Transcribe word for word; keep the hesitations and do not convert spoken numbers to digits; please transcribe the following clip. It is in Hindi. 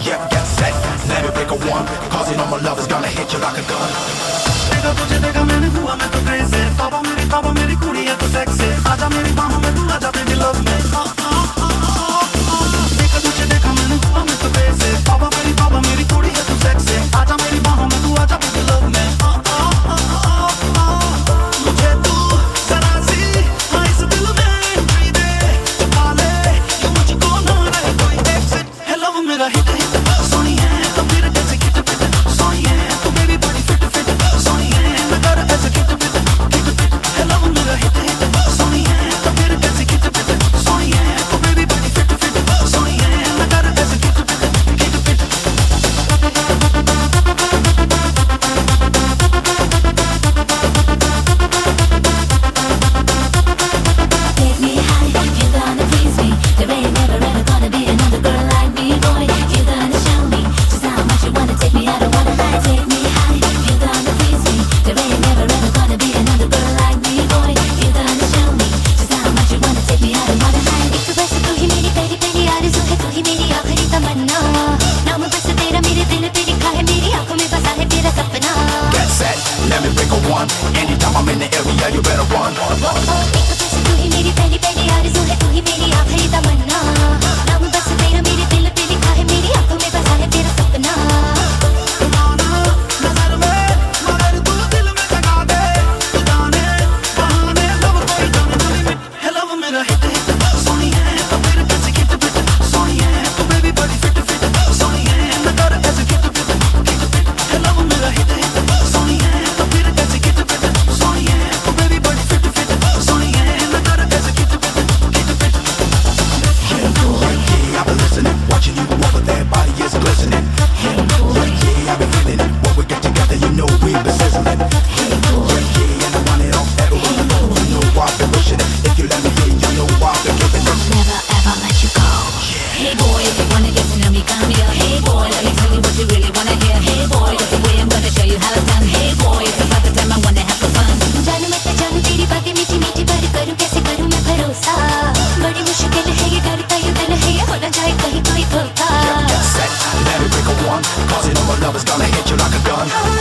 Yeah, get set, let me break a one. Cause you know my love is gonna hit you like a gun. देखा तुझे देखा मैंने हुआ मैं तो crazy. तौबा मेरी तौबा मेरी कुड़ी है तो sexy. आजा मेरी बाहों में तू आजा baby love में. देखा तुझे देखा मैंने हुआ मैं तो crazy. तौबा मेरी तौबा मेरी कुड़ी है तो sexy. आजा मेरी बाहों में तू आजा baby love में. मुझे तू जरा सी हाँ इस दिल में entry दे. छुपा ले ये मुझको ना रहे कोई exit. है love मेरा hit hit. सोनी है तो फिर कैसे किट पिट. सोनी है तो baby body fit fit. Soni है मैं कर ऐसे किट पिट किट पिट. है love मेरा hit hit. सोनी है तो फिर कैसे किट पिट. सोनी है तो baby body fit fit. Soni है मैं कर ऐसे किट पिट किट पिट. Take me high, you're gonna please me. There ain't never ever gonna be another girl like me, boy. You're gonna show me just how much you wanna take me. I don't wanna hide. Take me high, you're gonna please me. There ain't never ever gonna be another girl like me, boy. You're gonna show me just how much you wanna take me. I don't wanna hide. एक बस तू ही मेरी पहली पहली आरज़ू है, तू ही मेरी आखिरी तमन्ना. नाम बस तेरा मेरे दिल पे लिखा है, मेरी आँखों में बसा है तेरा सपना. Get set, let me break a one. Anytime I'm in the area, you better run. एक बस तू ही मेरी पहली पहली आरज़ू है, तू ही मेरी आखिरी तमन्ना. नाम बस तेरा मेरे दिल पे लिखा है, मेरी आँखों में बसा है तेरा सपना. दीवाना नजर में मगर तू दिल में जगा दे. तू जाने बहाने लब कोई जाने ना लिमिट. है love मेरा hit hit. सोनी है तो फिर कैसे किट पिट. सोनी है तो baby body fit fit. Soni है मैं कर ऐसे किट पिट किट पिट. है love मेरा hit hit. सोनी है तो फिर कैसे किट पिट. सोनी है तो baby body fit fit. Soni है मैं कर ऐसे किट पिट किट पिट. Yeah, boy, yeah, I've been listening, watching you over there, body is glistening. Yeah, boy, yeah, I've been feeling it. When we get together, you know we've been sizzling. Hey, boy, yeah, and I want it all everywhere. You know, you know I've been wishing it. If you let me in, you know I've been giving it. Never ever let you go. Hey boy, if you wanna get to know me, come here. Hey boy, let me tell you what you really wanna hear. Hey boy, that's the way I'm gonna show you how it's done. Hey boy, it's about the time I wanna have some fun. जानू मैं तो जानू तेरी बातें मीठी मीठी, पर करूँ कैसे करूँ मैं भरोसा. बड़ी मुश्किल है ये, डरता ये दिल है ये, हो ना जाए कहीं कोई धोखा. Get set, let me break a one. Cause you know my love is gonna hit you like a gun.